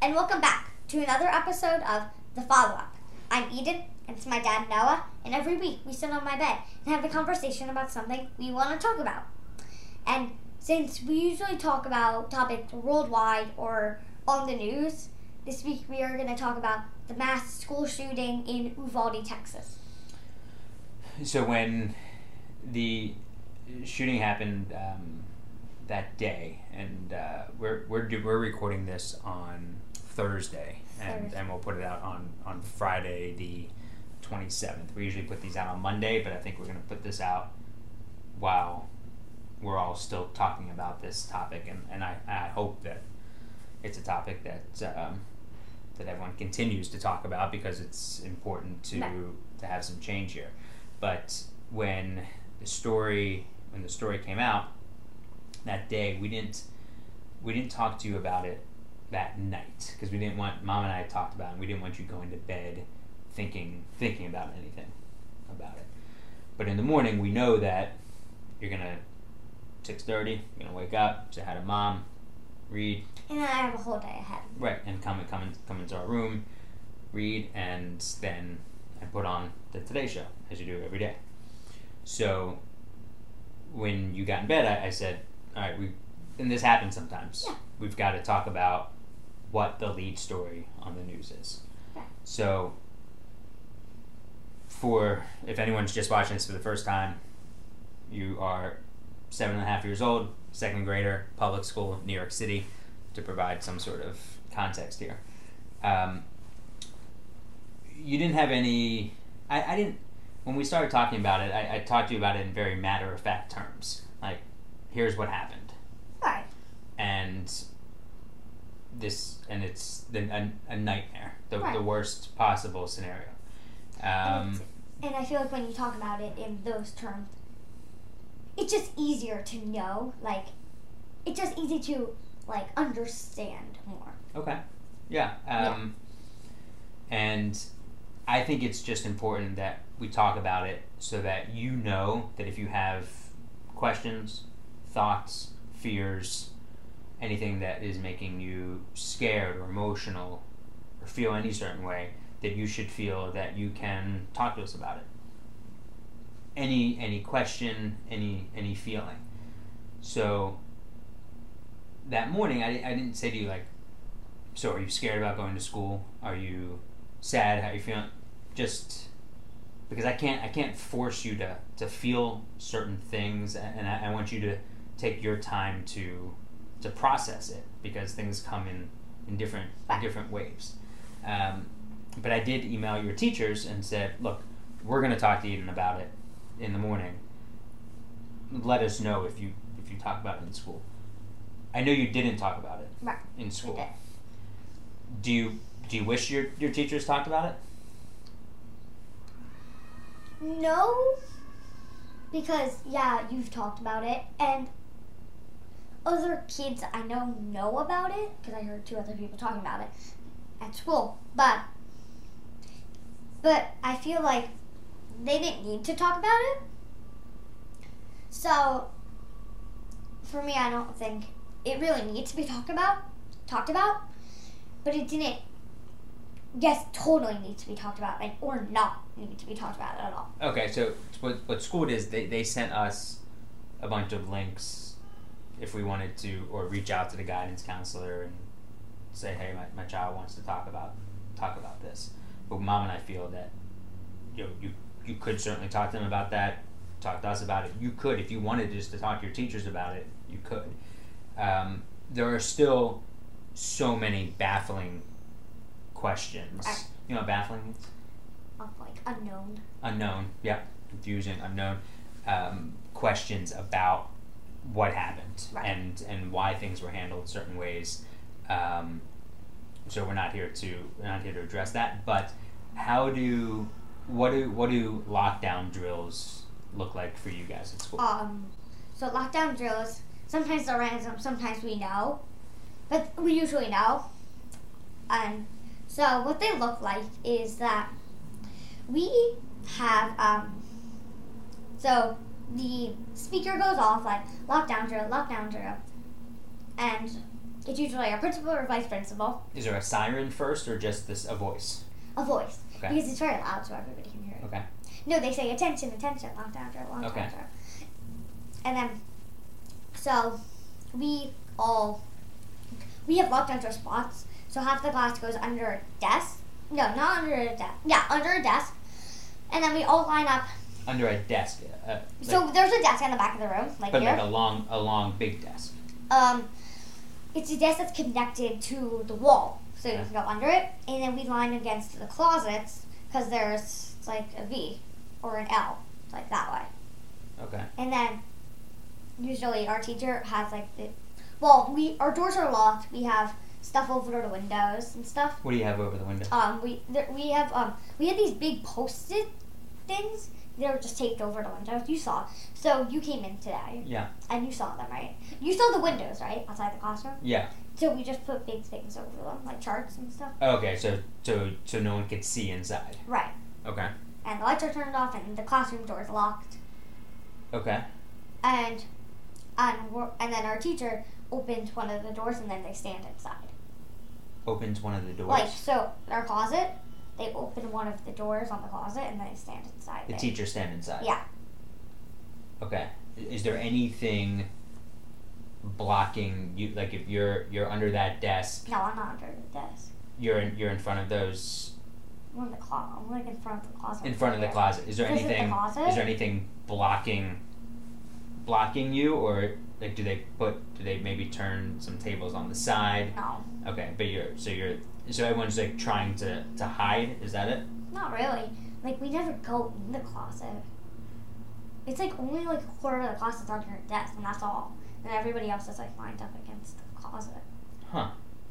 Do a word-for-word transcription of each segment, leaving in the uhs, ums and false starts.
and welcome back to another episode of The Follow-Up. I'm Eden, and it's my dad, Noah, and every week we sit on my bed and have a conversation about something we want to talk about. And since we usually talk about topics worldwide or on the news, this week we are going to talk about the mass school shooting in Uvalde, Texas. So when the shooting happened um, that day, and uh, we're we're we're recording this on Thursday, and, Thursday. and we'll put it out on, on Friday the twenty-seventh. We usually put these out on Monday, but I think we're going to put this out while we're all still talking about this topic, and, and I, I hope that it's a topic that um, that everyone continues to talk about because it's important to No. to have some change here. But when the story when the story came out that day, we didn't we didn't talk to you about it that night because we didn't want Mom and I talked about it, and we didn't want you going to bed thinking thinking about anything about it. But in the morning, we know that you're gonna six thirty. You're gonna wake up, say hi to Mom, read, And then I have a whole day ahead. right, and come come in, come into our room, read, and then and put on the Today Show as you do every day. So when you got in bed, I, I said, all right, we and this happens sometimes. Yeah. We've got to talk about what the lead story on the news is. Yeah. So for if anyone's just watching this for the first time, you are seven and a half years old, second grader, public school, New York City, to provide some sort of context here. Um, you didn't have any. I, I didn't. When we started talking about it, I, I talked to you about it in very matter of fact terms. Like, here's what happened, Right. and this, and it's the, a, a nightmare, the Right. the worst possible scenario. And, Um, it's- and I feel like when you talk about it in those terms, it's just easier to know. Like, it's just easy to, like, understand more. Okay. Yeah. Um, And I think it's just important that we talk about it so that you know that if you have questions, thoughts, fears, anything that is making you scared or emotional or feel any certain way, that you should feel that you can talk to us about it. Any any question, any any feeling. So that morning, I, I didn't say to you, like, so are you scared about going to school? Are you sad? How are you feeling? Just because I can't I can't force you to, to feel certain things, and I, I want you to take your time to to process it because things come in, in different in different waves. Um, but I did email your teachers and said, look, we're going to talk to Eden about it in the morning. Let us know if you if you talk about it in school. I know you didn't talk about it Right. in school. I did. Do you do you wish your, your teachers talked about it? No, because, yeah, you've talked about it, and other kids I know know about it, because I heard two other people talking about it at school, but, but I feel like they didn't need to talk about it, so, for me, I don't think it really needs to be talked about, talked about, but it didn't, yes, totally needs to be talked about, like, or not need to be talked about at all. Okay, so what what school did is they, they sent us a bunch of links if we wanted to, or reach out to the guidance counselor and say, hey, my, my child wants to talk about talk about this. But Mom and I feel that you know, you you could certainly talk to them about that, talk to us about it. You could, if you wanted just to talk to your teachers about it, you could. Um, there are still so many baffling questions. Right. You know what baffling means? Of, like, unknown. Unknown, yeah, confusing, unknown um, questions about what happened Right. and and why things were handled certain ways. Um, so we're not here to we're not here to address that. But how do what do what do lockdown drills look like for you guys at school? Um, so lockdown drills, sometimes they're random, sometimes we know, but we usually know. And so what they look like is that we have, um, so the speaker goes off like lockdown drill, lockdown drill, and It's usually our principal or vice principal. Is there a siren first or just this a voice? A voice. Okay. Because it's very loud so everybody can hear it. Okay. No, they say attention, attention, lockdown drill, lockdown Okay. drill. And then, so we all, we have lockdown drill spots. So half the class goes under a desk. No, not under a desk. Yeah, under a desk. And then we all line up. Under a desk. Uh, like, So there's a desk in the back of the room, like but here. like a long, a long, big desk. Um, it's a desk that's connected to the wall, so you Okay. can go under it. And then we line against the closets because there's like a V or an L, like that way. Okay. And then usually our teacher has like the, well, we our doors are locked. We have stuff over the windows and stuff. What do you have over the window? Um, we there, we have um we had these big post-it things. They were just taped over the windows. You saw. So you came in today. Yeah. And you saw them, right? You saw the windows, right, outside the classroom. Yeah. So we just put big things over them, like charts and stuff. Okay, so so so no one could see inside. Right. Okay. And the lights are turned off, and the classroom door is locked. Okay. And and we're, and then our teacher opens one of the doors, and then they stand inside. Opens one of the doors. Like so, our closet. They open one of the doors on the closet, and they stand inside. The there. teacher stand inside. Yeah. Okay. Is there anything blocking you? Like if you're you're under that desk, No, I'm not under the desk. you're in you're in front of those. I'm in the closet. I'm like in front of the closet. In front of the here. closet. Is there This is the anything? closet? Is there anything blocking? Blocking you, or like do they put? Do they maybe turn some tables on the side? No, Okay, but you're so you're so everyone's like trying to to hide. Is that it? not really. Like we never go in the closet. It's like only like a quarter of the closet's under your desk, and that's all. And everybody else is like lined up against the closet. Huh.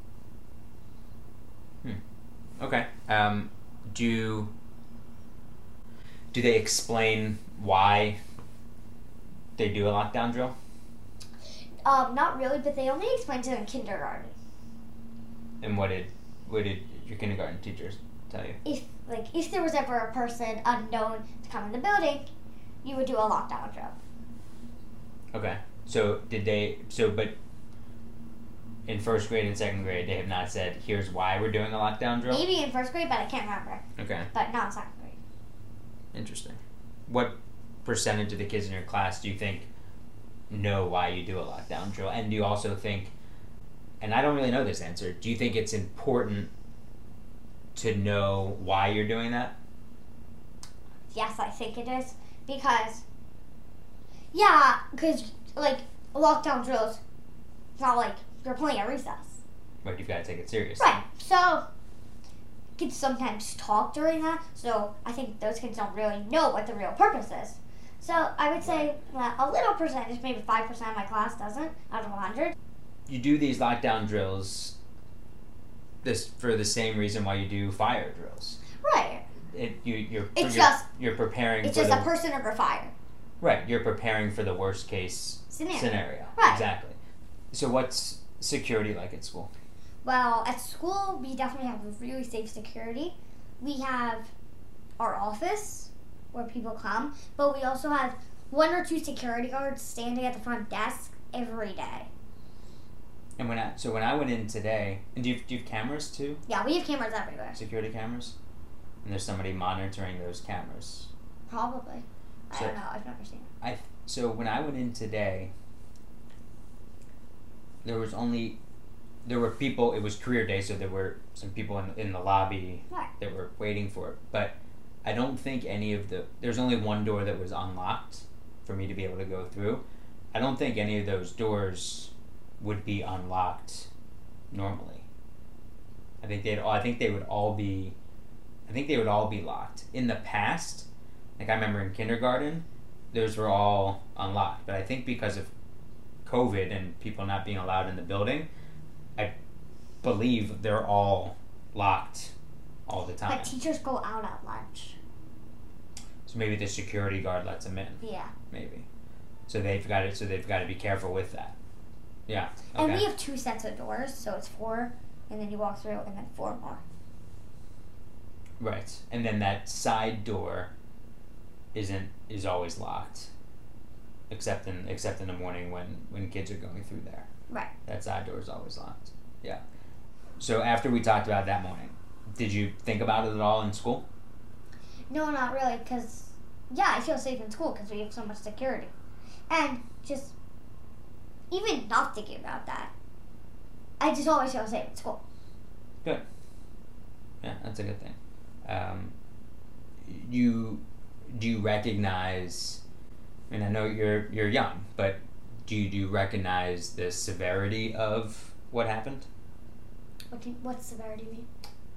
Hmm. Okay. Um. Do. Do they explain why they do a lockdown drill? Um, not really, but they only explained it in kindergarten. And what did what did your kindergarten teachers tell you? If like if there was ever a person unknown to come in the building, you would do a lockdown drill. Okay. So did they? So but. In first grade and second grade, they have not said, "Here's why we're doing a lockdown drill." Maybe in first grade, but I can't remember. Okay. But not in second grade. Interesting. What percentage of the kids in your class do you think know why you do a lockdown drill? And do you also think, and I don't really know this answer, do you think it's important to know why you're doing that? Yes, I think it is because yeah, because like lockdown drills, it's not like you're playing at recess. But you've got to take it seriously. Right. So kids sometimes talk during that, so I think those kids don't really know what the real purpose is. So I would say that a little percentage, maybe five percent of my class doesn't out of a hundred. You do these lockdown drills this for the same reason why you do fire drills. Right. It you you're It's you're, just you're preparing it's for just the a person under fire right. You're preparing for the worst case scenario. scenario. Right. Exactly. So what's security like at school? Well, at school we definitely have really safe security. We have our office where people come, but we also have one or two security guards standing at the front desk every day. And when I so when I went in today, and do you, do you have cameras too? Yeah, we have cameras everywhere. Security cameras, and there's somebody monitoring those cameras. Probably. I So- don't know. I've never seen it. I so when I went in today, there was only there were people. It was career day, so there were some people in in the lobby Right. that were waiting for it. But I don't think any of the there's only one door that was unlocked for me to be able to go through. I don't think any of those doors would be unlocked normally. I think they'd all, I think they would all be I think they would all be locked. In the past, like I remember in kindergarten, those were all unlocked. But I think because of COVID and people not being allowed in the building, I believe they're all locked all the time. But teachers go out at lunch. So maybe the security guard lets them in. Yeah. Maybe. So they've got it. So they've got to be careful with that. Yeah. Okay. And we have two sets of doors, so it's four, and then you walk through, and then four more. Right. And then that side door isn't is always locked. Except in except in the morning when, when kids are going through there. Right. That side door is always locked. Yeah. So after we talked about that morning, did you think about it at all in school? No, not really, because, yeah, I feel safe in school because we have so much security. And just, even not thinking about that, I just always feel safe in school. Good. Yeah, that's a good thing. Um, you, do you recognize, I mean, I know you're you're young, but do you, do you recognize the severity of what happened? What do you, what's severity mean?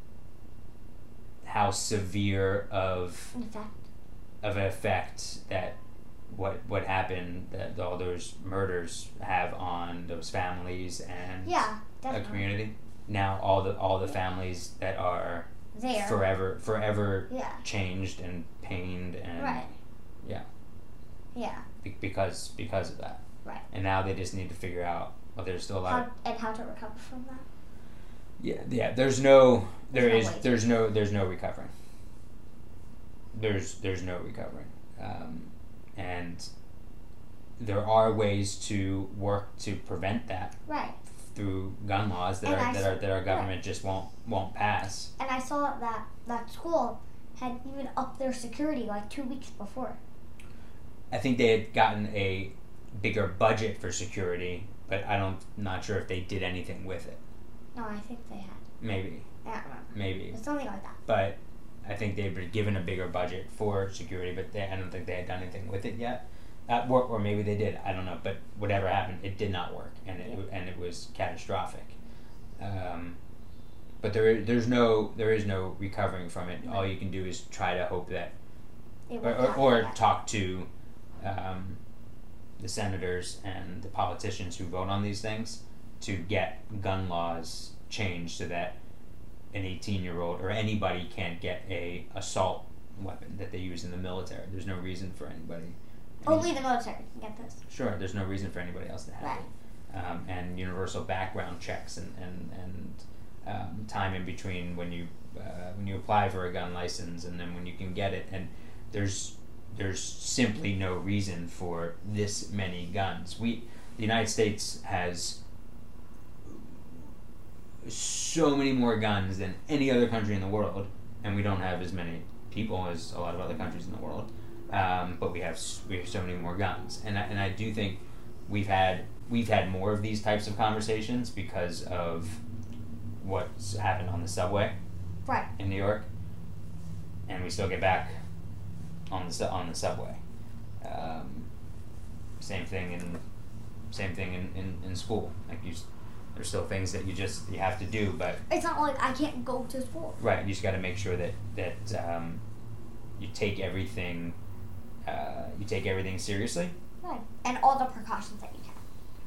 How severe of In effect. of an effect that what what happened, that all those murders have on those families and Yeah, a definitely. community. Now all the all the families that are There. forever forever Yeah. changed and pained and Right. yeah. Yeah. be- because because of that. Right. And now they just need to figure out. Well, there's still a lot. How, Of, and how to recover from that. yeah, yeah. There's no. There There's no is. way. There's no. There's no recovering. There's there's no recovering, um, and there are ways to work to prevent that Right. through gun laws that And are I that s- our that our government just won't won't pass. And I saw that that school had even upped their security like two weeks before. I think they had gotten a bigger budget for security, but I don't not sure if they did anything with it. No, I think they had. Maybe, I don't remember. maybe. It's something like that. But I think they were given a bigger budget for security, but they, I don't think they had done anything with it yet. Uh, or, or maybe they did. I don't know. But whatever happened, it did not work, and it Yeah. and it was catastrophic. Um, but there there's no there is no recovering from it. All you can do is try to hope that, It or, won't or, happen or again. talk to um, the senators and the politicians who vote on these things to get gun laws changed so that an eighteen year old or anybody can't get a assault weapon that they use in the military. There's no reason for anybody. Only the military can get this. Sure, there's no reason for anybody else to have Right. it. Um, and universal background checks and and and um, time in between when you uh, when you apply for a gun license and then when you can get it. And there's there's simply no reason for this many guns. We the United States has so many more guns than any other country in the world, and we don't have as many people as a lot of other countries in the world. Um, but we have s- we have so many more guns, and I, and I do think we've had we've had more of these types of conversations because of what's happened on the subway Right. in New York, and we still get back on the su- on the subway. Um, same thing in same thing in, in, in school. Like you, s- there's still things that you just you have to do, but It's not like I can't go to school. right, you just got to make sure that that um, you take everything uh, you take everything seriously. Right. And all the precautions that you can.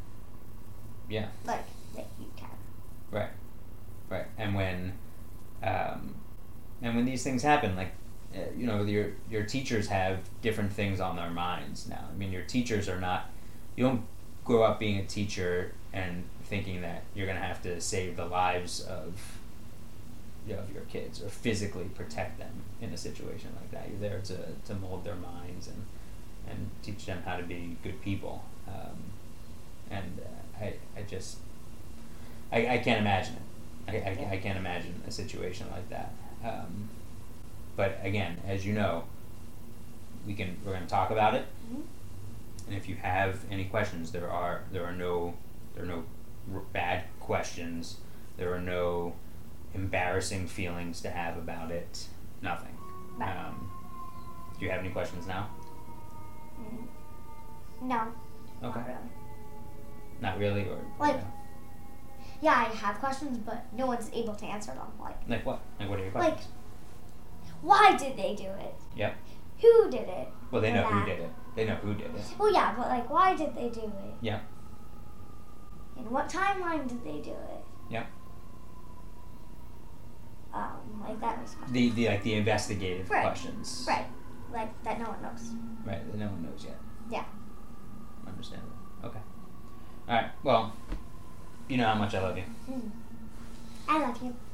Yeah. Like, that you can. Right, right, and when, um, and when these things happen, like, uh, you know, your your teachers have different things on their minds now. I mean, your teachers are not. You don't grow up being a teacher and thinking that you're gonna have to save the lives of, you know, of your kids or physically protect them in a situation like that. You're there to, to mold their minds and and teach them how to be good people. Um, and uh, I I just. I, I can't imagine it. I, I, I can't imagine a situation like that. Um, but again, as you know, we can we're going to talk about it. Mhm. And if you have any questions, there are there are no there are no r- bad questions. There are no embarrassing feelings to have about it. Nothing. Right. Um, do you have any questions now? Mm. No. Okay. Not really. Not really, or Like- you know, Yeah, I have questions, but no one's able to answer them. Like, like what? Like what are your like, questions? why did they do it? Yep. Who did it? Well, they or know who that? did it. They know who did it. Well, yeah, but like, why did they do it? Yeah. And what timeline did they do it? Yeah. Um, like that was The, the like the investigative Right. questions. right, like that no one knows. Right, that no one knows yet. Yeah. Understandable. Okay. Alright, well, you know how much I love you. Mm. I love you.